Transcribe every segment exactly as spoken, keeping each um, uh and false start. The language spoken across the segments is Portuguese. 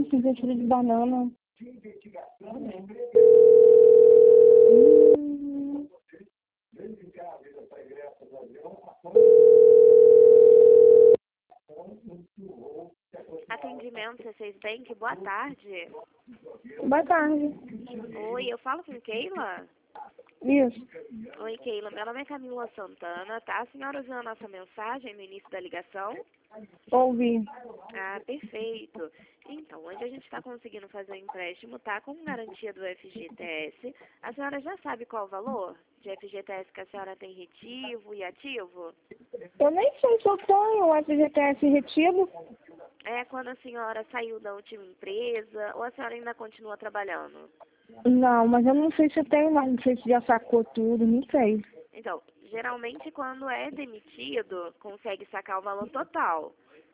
isso, investida de banana. Hum. Atendimento C seis Bank, boa tarde. Boa tarde. Oi, eu falo com Keila? Isso. Oi, Keila, meu nome é Camila Santana, tá? A senhora ouviu a nossa mensagem no início da ligação? Ouvi. Ah, perfeito. Então, hoje a gente está conseguindo fazer o empréstimo, tá? Com garantia do F G T S. A senhora já sabe qual o valor de F G T S que a senhora tem retivo e ativo? Eu nem sei se eu tenho o F G T S retido. É quando a senhora saiu da última empresa ou a senhora ainda continua trabalhando? Não, mas eu não sei se eu tenho, não. Não sei se já sacou tudo, não sei. Então, geralmente quando é demitido, consegue sacar o valor total.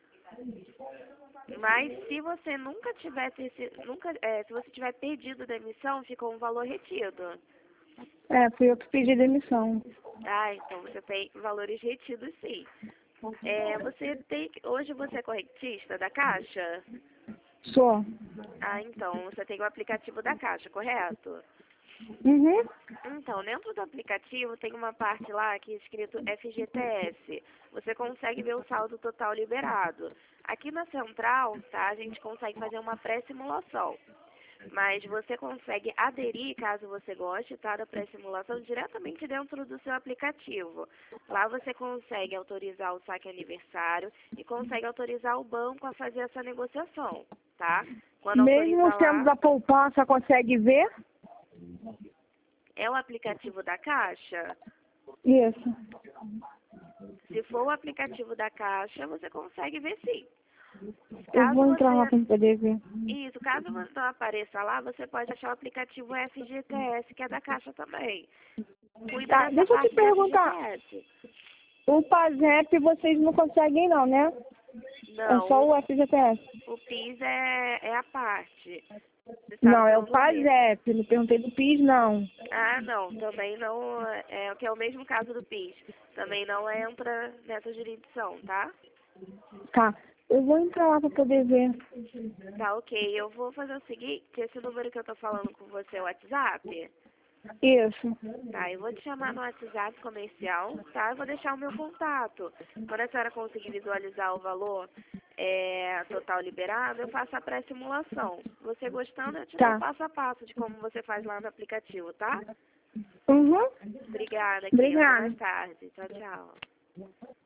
Mas se você nunca tiver, nunca, é, se você tiver perdido demissão, ficou um valor retido. É, fui eu que pedi demissão. Ah, então você tem valores retidos sim. É, você tem, hoje você é correntista da Caixa? Sou. Ah, então você tem o aplicativo da Caixa, correto? Uhum. Então, dentro do aplicativo tem uma parte lá que é escrito F G T S. Você consegue ver o saldo total liberado. Aqui na central, tá, a gente consegue fazer uma pré-simulação. Mas você consegue aderir, caso você goste, tá, da pré-simulação diretamente dentro do seu aplicativo. Lá você consegue autorizar o saque aniversário e consegue autorizar o banco a fazer essa negociação, tá? Quando Mesmo autoriza sendo lá, da poupança, consegue ver? é o aplicativo da Caixa. Isso. Se for o aplicativo da Caixa, você consegue ver sim. Eu Caso vou entrar lá você... para poder ver. Isso, caso você não apareça lá, você pode achar o aplicativo F G T S, que é da Caixa também. Cuida Tá, dessa deixa eu te parte do perguntar. F G T S. O PASEP vocês não conseguem não, né? É Não, só o, o F G T S. o PIS é, é a parte. Você está no Não, é o segundo mês. PASEP. Não perguntei do PIS, não. Ah, não, também não, é o que é o mesmo caso do PIS. Também não entra nessa jurisdição, tá? Tá. Eu vou entrar lá para poder ver. Tá, ok. Eu vou fazer o seguinte, esse número que eu tô falando com você é o WhatsApp? Isso. Tá, eu vou te chamar no WhatsApp comercial, tá? Eu vou deixar o meu contato. Quando a senhora conseguir visualizar o valor é, total liberado, eu faço a pré-simulação. Você gostando, eu te dou o Tá. passo a passo de como você faz lá no aplicativo, tá? Uhum. Obrigada, Keila. Até Obrigada. mais tarde. Tchau, tchau.